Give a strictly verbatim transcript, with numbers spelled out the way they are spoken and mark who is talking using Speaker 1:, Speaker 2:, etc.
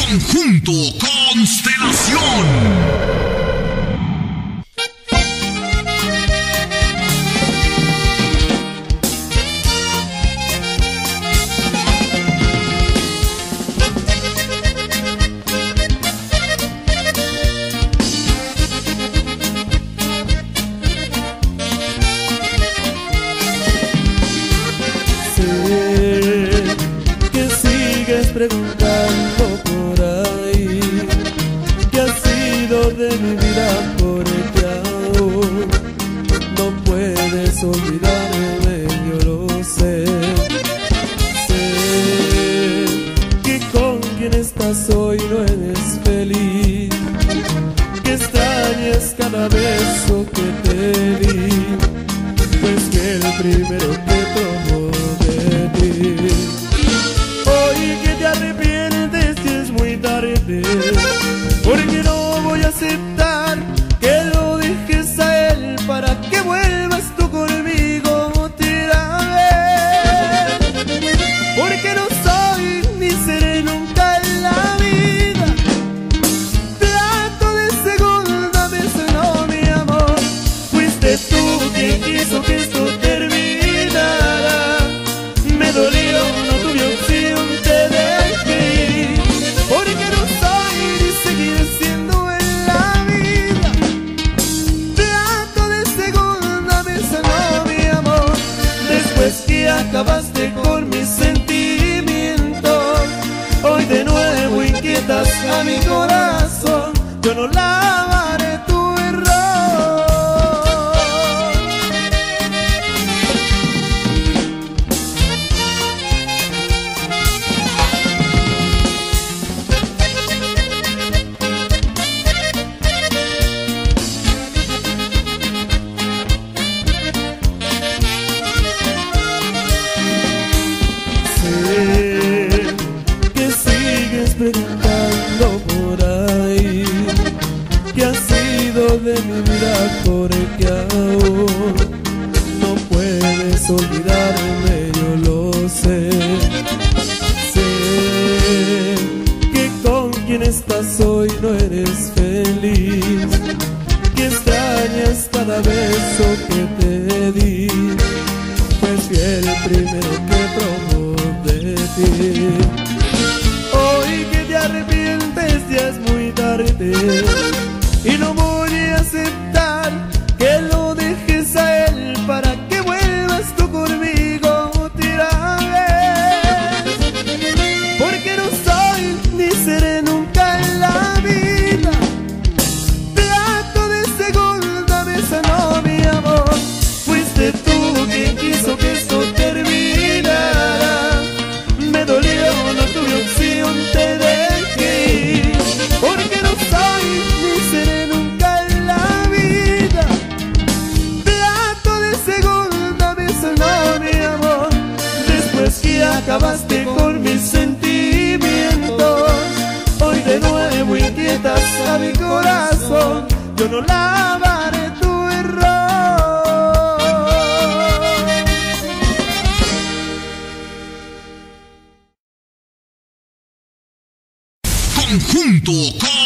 Speaker 1: Conjunto Constelación.
Speaker 2: Preguntando por ahí qué ha sido de mi vida, porque aún no puedes olvidarme, yo lo sé. Sé que con quien estás hoy no eres feliz, que extrañas cada beso que te di, pues que el primero que tomó de ti. Hoy que te arrepientes y es muy tarde, porque no voy a aceptar que lo dejes a él para que vuelvas tú conmigo otra vez. Porque no soy ni seré nunca en la vida plato de segunda vez, no, mi amor. Fuiste tú quien quiso que esto terminara. Me dolió, no tuve opción, te dejé ir, porque no soy ni seguir siendo en la vida plato de segunda mesa, no, mi amor. Después que acabaste con mis sentimientos, hoy de nuevo inquietas a mi corazón. Yo no lavaré tu error. Que sigues preguntando por ahí qué ha sido de mi vida, porque aún no puedes olvidarme, yo lo sé. Sé que con quien estás hoy no eres feliz, que extrañas cada beso que te di, pues fui el primero que probó de ti. Hoy que te arrepientes ya es muy tarde, y no voy a aceptar que lo dejes a él para que vuelvas tú conmigo otra vez. Porque no soy ni seré nunca en la vida plato de segunda mesa, no, mi amor. Fuiste tú quien quiso que esto terminara. Me dolió, no tuve opción, te dejé ir, porque no soy ni seré nunca en la vida plato de segunda mesa, no, mi amor. Después que acabaste con mis sentimientos, hoy de nuevo inquietas a mi corazón. Yo no lavaré tu error.
Speaker 1: Conjunto